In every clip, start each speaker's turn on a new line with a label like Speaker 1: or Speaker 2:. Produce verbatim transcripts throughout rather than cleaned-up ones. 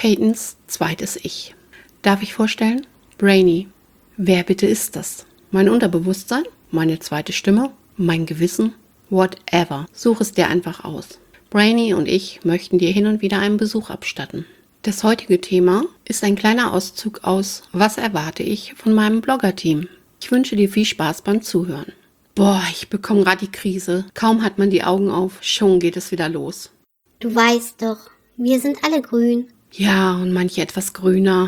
Speaker 1: Peytons zweites Ich. Darf ich vorstellen? Brainy. Wer bitte ist das? Mein Unterbewusstsein? Meine zweite Stimme? Mein Gewissen? Whatever. Such es dir einfach aus. Brainy und ich möchten dir hin und wieder einen Besuch abstatten. Das heutige Thema ist ein kleiner Auszug aus Was erwarte ich von meinem Blogger-Team. Ich wünsche dir viel Spaß beim Zuhören. Boah, ich bekomme gerade die Krise. Kaum hat man die Augen auf, schon geht es wieder los.
Speaker 2: Du weißt doch, wir sind alle grün.
Speaker 1: Ja, und manche etwas grüner.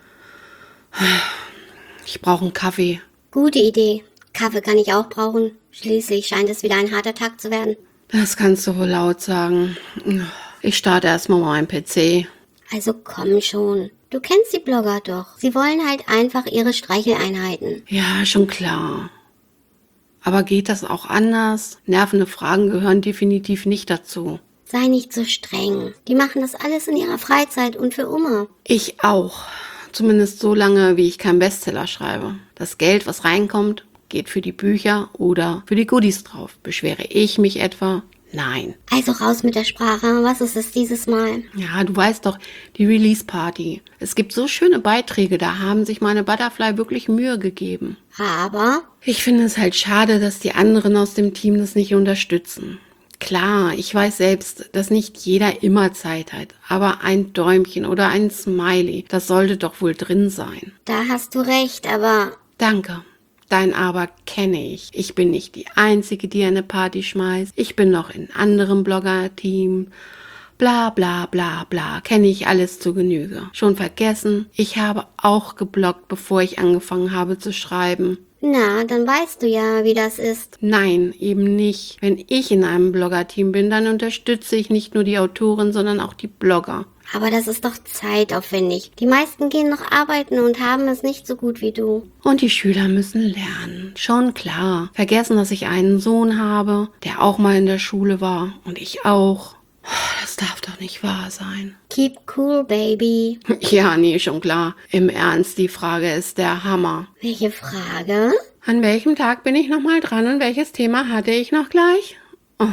Speaker 1: Ich brauche einen Kaffee.
Speaker 2: Gute Idee. Kaffee kann ich auch brauchen. Schließlich scheint es wieder ein harter Tag zu werden.
Speaker 1: Das kannst du wohl laut sagen. Ich starte erstmal meinen P C.
Speaker 2: Also komm schon. Du kennst die Blogger doch. Sie wollen halt einfach ihre Streicheleinheiten.
Speaker 1: Ja, schon klar. Aber geht das auch anders? Nervende Fragen gehören definitiv nicht dazu.
Speaker 2: Sei nicht so streng. Die machen das alles in ihrer Freizeit und für immer.
Speaker 1: Ich auch. Zumindest so lange, wie ich keinen Bestseller schreibe. Das Geld, was reinkommt, geht für die Bücher oder für die Goodies drauf. Beschwere ich mich etwa? Nein.
Speaker 2: Also raus mit der Sprache. Was ist es dieses Mal?
Speaker 1: Ja, du weißt doch, die Release-Party. Es gibt so schöne Beiträge, da haben sich meine Butterfly wirklich Mühe gegeben.
Speaker 2: Aber?
Speaker 1: Ich finde es halt schade, dass die anderen aus dem Team das nicht unterstützen. Klar, ich weiß selbst, dass nicht jeder immer Zeit hat, aber ein Däumchen oder ein Smiley, das sollte doch wohl drin sein.
Speaker 2: Da hast du recht, aber...
Speaker 1: Danke. Dein Aber kenne ich. Ich bin nicht die Einzige, die eine Party schmeißt. Ich bin noch in anderem Blogger-Team. Bla bla bla bla. Kenne ich alles zu Genüge. Schon vergessen? Ich habe auch gebloggt, bevor ich angefangen habe zu schreiben.
Speaker 2: Na, dann weißt du ja, wie das ist.
Speaker 1: Nein, eben nicht. Wenn ich in einem Blogger-Team bin, dann unterstütze ich nicht nur die Autorin, sondern auch die Blogger.
Speaker 2: Aber das ist doch zeitaufwendig. Die meisten gehen noch arbeiten und haben es nicht so gut wie du.
Speaker 1: Und die Schüler müssen lernen. Schon klar. Vergessen, dass ich einen Sohn habe, der auch mal in der Schule war. Und ich auch. Das darf doch nicht wahr sein.
Speaker 2: Keep cool, baby.
Speaker 1: Ja, nee, schon klar. Im Ernst, die Frage ist der Hammer.
Speaker 2: Welche Frage?
Speaker 1: An welchem Tag bin ich nochmal dran und welches Thema hatte ich noch gleich? Oh.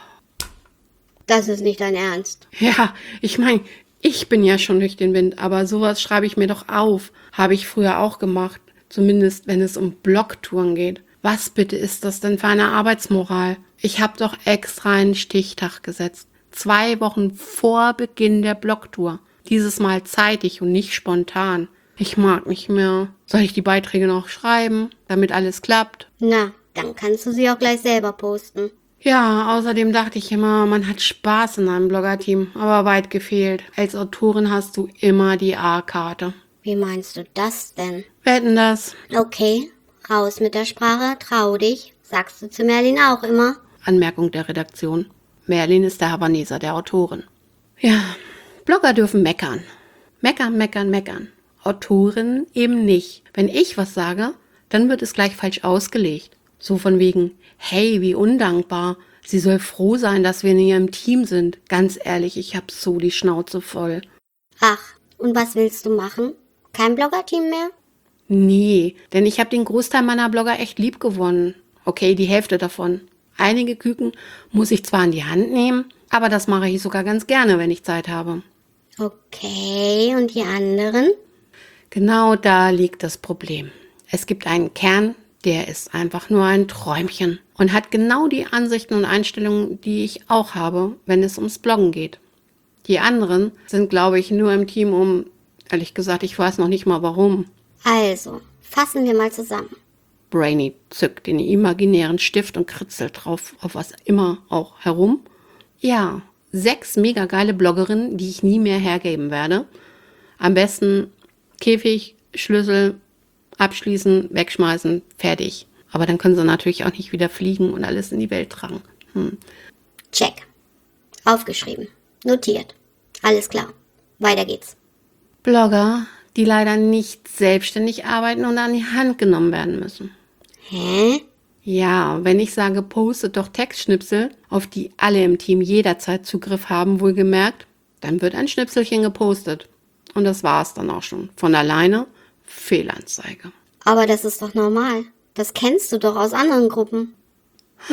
Speaker 2: Das ist nicht dein Ernst.
Speaker 1: Ja, ich meine, ich bin ja schon durch den Wind, aber sowas schreibe ich mir doch auf. Habe ich früher auch gemacht. Zumindest, wenn es um Blogtouren geht. Was bitte ist das denn für eine Arbeitsmoral? Ich habe doch extra einen Stichtag gesetzt. Zwei Wochen vor Beginn der Blogtour. Dieses Mal zeitig und nicht spontan. Ich mag nicht mehr. Soll ich die Beiträge noch schreiben, damit alles klappt?
Speaker 2: Na, dann kannst du sie auch gleich selber posten.
Speaker 1: Ja, außerdem dachte ich immer, man hat Spaß in einem Blogger-Team, aber weit gefehlt. Als Autorin hast du immer die A-Karte.
Speaker 2: Wie meinst du das denn?
Speaker 1: Wetten das?
Speaker 2: Okay, raus mit der Sprache, trau dich. Sagst du zu Merlin auch immer?
Speaker 1: Anmerkung der Redaktion. Merlin ist der Havaneser der Autorin. Ja, Blogger dürfen meckern. Meckern, meckern, meckern. Autorinnen eben nicht. Wenn ich was sage, dann wird es gleich falsch ausgelegt. So von wegen, hey, wie undankbar. Sie soll froh sein, dass wir in ihrem Team sind. Ganz ehrlich, ich hab so die Schnauze voll.
Speaker 2: Ach, und was willst du machen? Kein Blogger-Team mehr?
Speaker 1: Nee, denn ich habe den Großteil meiner Blogger echt lieb gewonnen. Okay, die Hälfte davon. Einige Küken muss ich zwar in die Hand nehmen, aber das mache ich sogar ganz gerne, wenn ich Zeit habe.
Speaker 2: Okay, und die anderen?
Speaker 1: Genau da liegt das Problem. Es gibt einen Kern, der ist einfach nur ein Träumchen und hat genau die Ansichten und Einstellungen, die ich auch habe, wenn es ums Bloggen geht. Die anderen sind, glaube ich, nur im Team um, ehrlich gesagt, ich weiß noch nicht mal warum.
Speaker 2: Also, fassen wir mal zusammen.
Speaker 1: Brainy zückt den imaginären Stift und kritzelt drauf, auf was immer auch herum. Ja, sechs mega geile Bloggerinnen, die ich nie mehr hergeben werde. Am besten Käfig, Schlüssel, abschließen, wegschmeißen, fertig. Aber dann können sie natürlich auch nicht wieder fliegen und alles in die Welt tragen. Hm.
Speaker 2: Check. Aufgeschrieben. Notiert. Alles klar. Weiter geht's.
Speaker 1: Blogger, die leider nicht selbstständig arbeiten und an die Hand genommen werden müssen.
Speaker 2: Hä?
Speaker 1: Ja, wenn ich sage, postet doch Textschnipsel, auf die alle im Team jederzeit Zugriff haben, wohlgemerkt, dann wird ein Schnipselchen gepostet. Und das war's dann auch schon. Von alleine Fehlanzeige.
Speaker 2: Aber das ist doch normal. Das kennst du doch aus anderen Gruppen.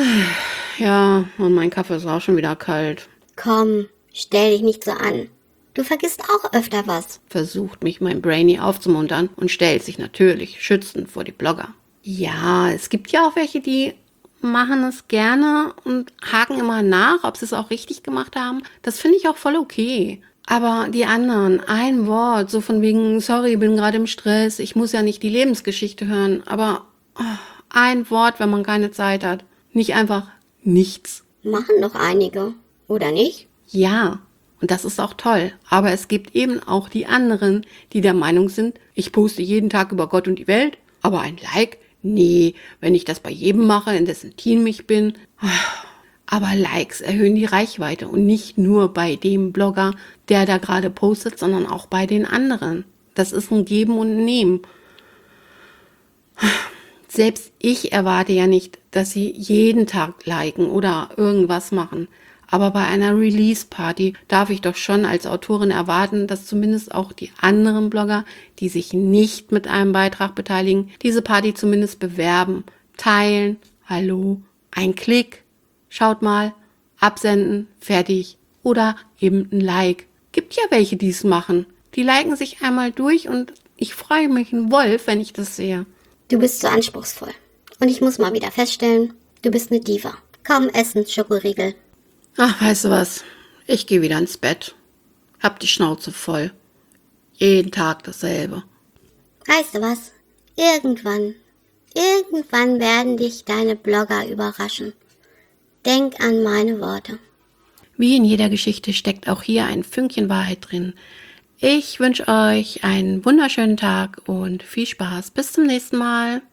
Speaker 1: Ja, und mein Kaffee ist auch schon wieder kalt.
Speaker 2: Komm, stell dich nicht so an. Du vergisst auch öfter was.
Speaker 1: Versucht mich mein Brainy aufzumuntern und stellt sich natürlich schützend vor die Blogger. Ja, es gibt ja auch welche, die machen es gerne und haken immer nach, ob sie es auch richtig gemacht haben. Das finde ich auch voll okay. Aber die anderen, ein Wort, so von wegen, sorry, bin gerade im Stress, ich muss ja nicht die Lebensgeschichte hören, aber oh, ein Wort, wenn man keine Zeit hat. Nicht einfach nichts.
Speaker 2: Machen doch einige, oder nicht?
Speaker 1: Ja, und das ist auch toll. Aber es gibt eben auch die anderen, die der Meinung sind, ich poste jeden Tag über Gott und die Welt, aber ein Like? Nee, wenn ich das bei jedem mache, in dessen Team ich bin. Aber Likes erhöhen die Reichweite und nicht nur bei dem Blogger, der da gerade postet, sondern auch bei den anderen. Das ist ein Geben und ein Nehmen. Selbst ich erwarte ja nicht, dass sie jeden Tag liken oder irgendwas machen. Aber bei einer Release-Party darf ich doch schon als Autorin erwarten, dass zumindest auch die anderen Blogger, die sich nicht mit einem Beitrag beteiligen, diese Party zumindest bewerben, teilen, hallo, ein Klick, schaut mal, absenden, fertig oder eben ein Like. Gibt ja welche, die es machen. Die liken sich einmal durch und ich freue mich ein Wolf, wenn ich das sehe.
Speaker 2: Du bist so anspruchsvoll. Und ich muss mal wieder feststellen, du bist eine Diva. Kaum essen, Schokoriegel.
Speaker 1: Ach, weißt du was? Ich gehe wieder ins Bett. Hab die Schnauze voll. Jeden Tag dasselbe.
Speaker 2: Weißt du was? Irgendwann, irgendwann werden dich deine Blogger überraschen. Denk an meine Worte.
Speaker 1: Wie in jeder Geschichte steckt auch hier ein Fünkchen Wahrheit drin. Ich wünsche euch einen wunderschönen Tag und viel Spaß. Bis zum nächsten Mal.